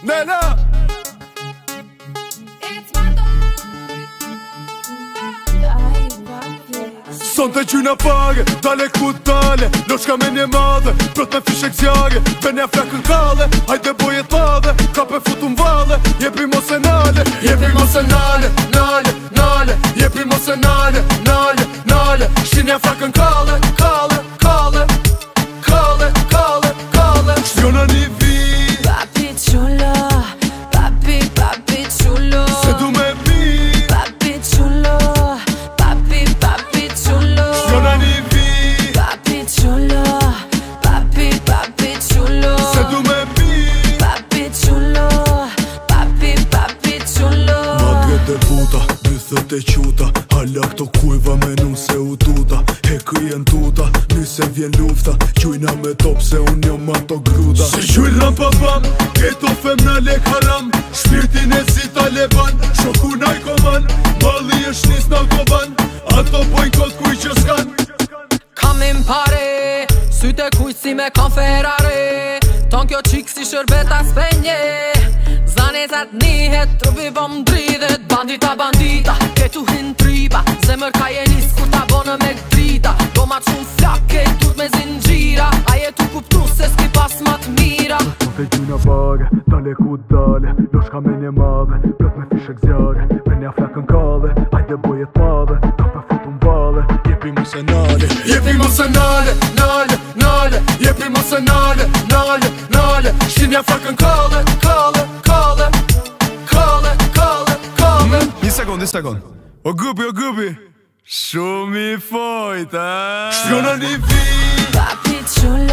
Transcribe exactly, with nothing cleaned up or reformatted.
Nela Son të gjyna pare, dale ku dale Loshka me një madhe, prot me fishek zjare Venja flakën kalle, hajde bojet madhe Ka pe futu m'valle, jepi mos e nale Jepi mos e nale, nale, nale Jepi mos e nale, nale, nale Shinja flakën kalle, kalle, kalle Kalle, kalle, kalle Shtjona një vi Papi chulo, papi, papi chulo Se du me pi Papi chulo, papi, papi chulo Shtjona një vi Papi chulo, papi, papi chulo Se du me pi Papi chulo, papi, papi chulo Madre dhe buta, dythët e quta Hala këto kujva me nu se u tuta He kryen tuta, nyse vjen lufta Qujna me top se unë jom ato gruta Se quj ram pa bam, keto femna lek haram Shpirtin e si taleban, shoku naj koman Mali është nis në autoban, ato bojnë kot kuj që s'kan Kam im pare, syte kujt si me kam Ferrari Ton kjo qik si shërbeta spenje Zanetat nihet, trupi bom dridhet Bandita, bandita, ketu hin tripa Zemër ka jenis ku ta bonë me drita Do ma qun flake, tut me zingjira A jetu kuptu se s'ki pas mat mira Son të gjyna bare, dale ku dale Loshka me një madhe, plot me fishek zjare Venja flakën kalle, hajde bojet madhe Ka pe futu m'valle, jepi mos e nale Jepi mos e nale, nale, nale Jepi mos e nale, nale, nale Shinja flakën kalle, kalle, kalle Kalle, kalle, kalle Një sekund, një sekund O gupi, o gupi Shumë i fojt, a? Shpjona një vi Papi chulo